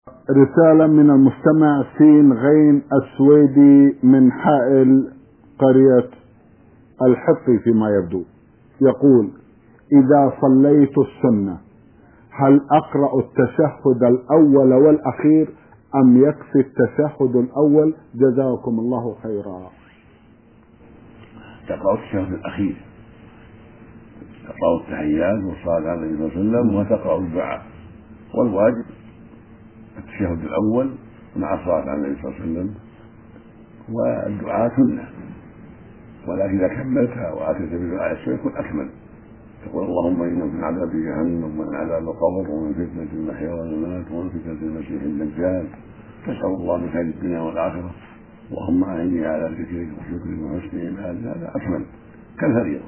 رسالة من المستمع سين غين السويدي من حائل قرية الحطي فيما يبدو، يقول: إذا صليت السنة هل أقرأ التشهد الأول والأخير أم يكفي التشهد الأول؟ جزاكم الله خيرا. تقرأ التشهد الأخير، تقرأ التحيات والصلاة على النبي صلى الله عليه وسلم، وتقرأ الدعاء، والواجب التشهد الأول مع الصلاة على النبي صلى الله عليه وسلم، والدعاء سنة، ولكن إذا كملتها وأتيت بدعاء السنة يكون أكمل. تقول: اللهم إنا من عذاب جهنم ومن عذاب القبر ومن فتنة المحيا والممات ومن فتنة المسيح الدجال، تسأل الله من خير الدنيا والآخرة، اللهم أعني على ذكرك وشكرك وحسن عبادتك. هذا أكمل كالفريضة.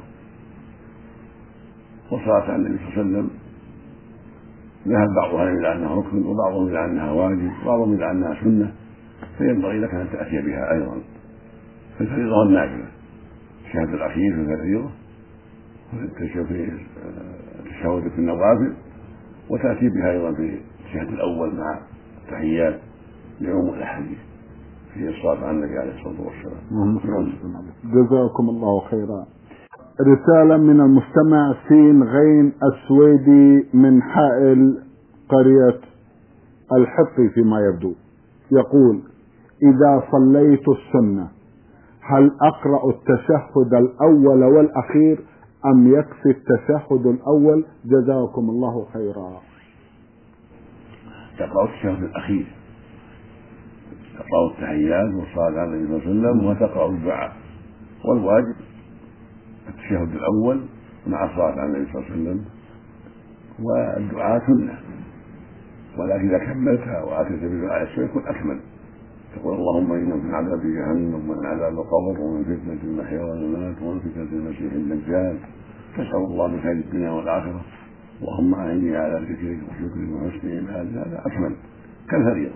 والصلاة على النبي صلى الله عليه وسلم ذهب بعضها إلى أنها ركن، وبعضهم إلى أنها واجب، وبعضهم إلى أنها سنة، فينبغي لك أن تأتي بها أيضا في الفريضة والنافلة. الشهادة الأخير في الفريضة، التشهد في النوافل، وتأتي بها أيضا في الشهد الأول مع التحيات لعموم الأحاديث في الصلاة على النبي عليه الصلاة والسلام. جزاكم الله خيرا. رسالة من المستمع سين غين السويدي من حائل قرية الحطي فيما يبدو، يقول: إذا صليت السنة هل أقرأ التشهد الأول والأخير أم يكفي التشهد الأول؟ جزاكم الله خيرا. تقرأ التشهد الأخير، تقرأ التحيات والصلاة على النبي صلى الله عليه وسلم، وتقرأ الدعاء، والواجب التشهد الأول مع الصلاة على النبي صلى الله عليه وسلم، والدعاء سنة، ولكن إذا كملتها وأتيت بدعاء السنة يكون أكمل. تقول: اللهم إنا من عذاب جهنم ومن عذاب القبر ومن فتنة المحيا والممات ومن فتنة المسيح الدجال، تسأل الله من خير الدنيا والآخرة، اللهم أعني على ذكرك وشكرك وحسن عبادتك. هذا أكمل كالفريضة.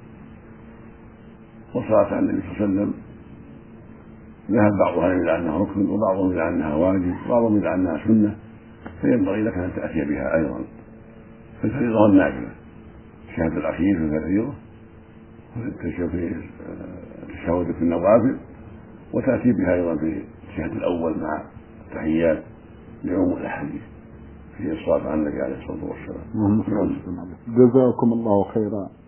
والصلاة على النبي صلى الله عليه وسلم ذهب بعضها إلى أنها ركن، وبعضهم إلى أنها واجب، وبعضهم إلى أنها سنة، فينبغي لك أن تأتي بها أيضا في الفريضة والنافلة. الشهادة الأخير في الفريضة، التشهد في النوافل، وتأتي بها أيضا في الشهد الأول مع التحيات لعموم الأحاديث في الصلاة على النبي عليه الصلاة والسلام. جزاكم الله خيرا.